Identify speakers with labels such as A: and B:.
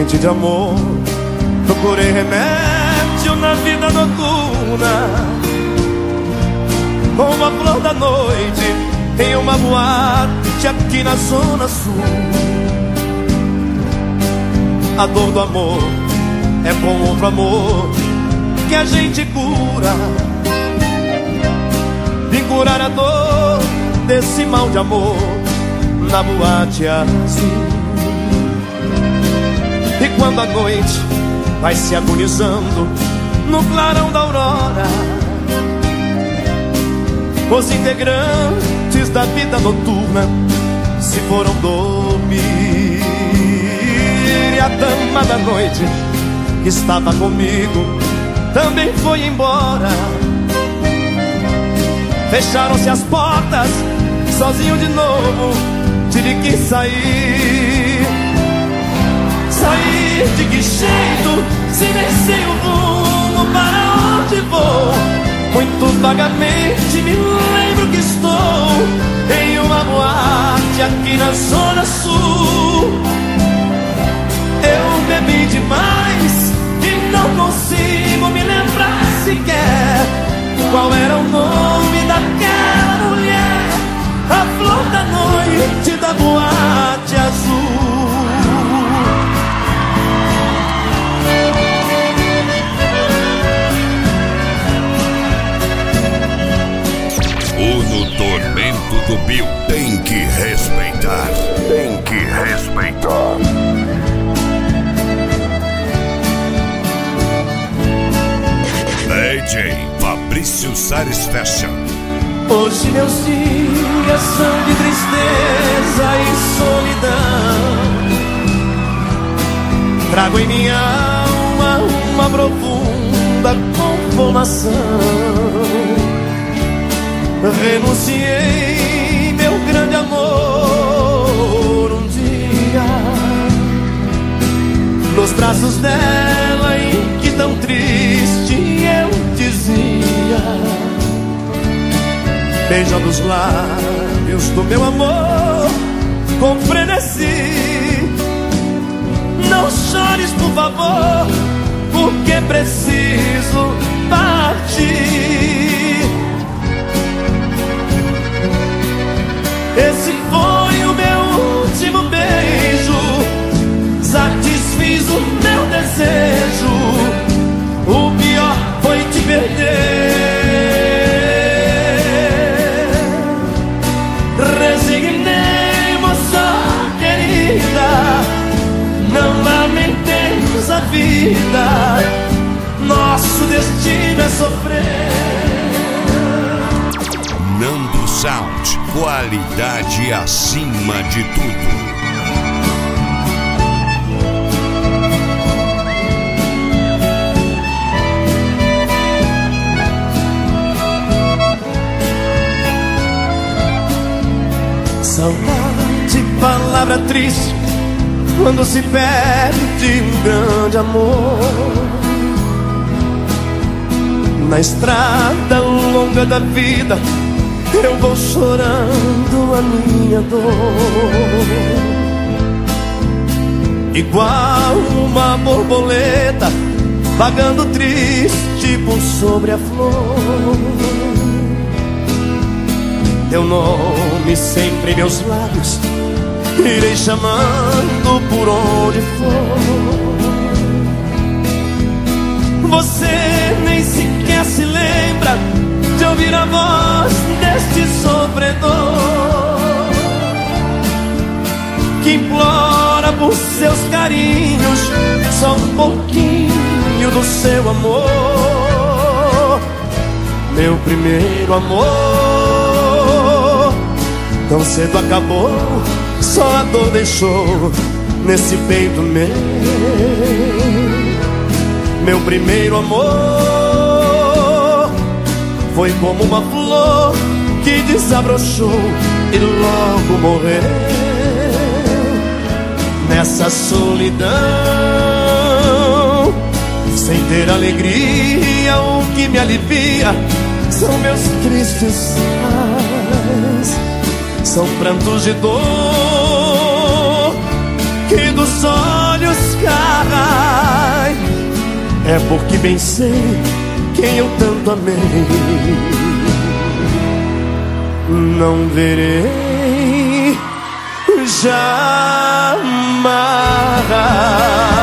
A: doente de amor. Procurei remédio na vida noturna, com uma flor da noite em uma boate aqui na zona sul. A dor do amor é com outro amor que a gente cura. Vim curar a dor desse mal de amor na boate azul. E quando a noite vai se agonizando no clarão da aurora, os integrantes da vida noturna se foram dormir. E a dama da noite que estava comigo também foi embora. Fecharam-se as portas, sozinho de novo tive que sair. Sair de que jeito, se nem sei o rumo para onde vou? Muito vagamente me lembro que estou em uma boate aqui na zona sul. Eu bebi demais e não consigo me lembrar sequer qual era o nome daquela mulher, a flor da noite da boate azul.
B: No tormento do Bill. Tem que respeitar. Tem que respeitar. DJ Fabrício Sares Fashion.
A: Hoje meus dias são de tristeza e solidão. Trago em minha alma uma profunda conformação. Renunciei meu grande amor um dia nos braços dela, em que tão triste eu dizia, beijando os lábios do meu amor com frenesi: não chores, por favor, porque preciso partir. Esse foi o meu último beijo, satisfiz o meu desejo. O pior foi te perder. Resignei, moça querida, não lamentemos a vida, nosso destino é sofrer.
B: Nando Sound, qualidade acima de tudo.
A: Saudade, palavra triste quando se perde um grande amor. Na estrada longa da vida eu vou chorando a minha dor, igual uma borboleta vagando triste por sobre a flor. Teu nome sempre em meus lábios, irei chamando por onde for. Você nem sequer se lembra de ouvir a voz deste sofredor, que implora por seus carinhos só um pouquinho do seu amor. Meu primeiro amor tão cedo acabou, só a dor deixou nesse peito meu. Meu primeiro amor foi como uma flor que desabrochou e logo morreu. Nessa solidão, sem ter alegria, o que me alivia são meus tristes pais, são prantos de dor que dos olhos caem. é porque bem sei quem eu tanto amei. Não verei jamais.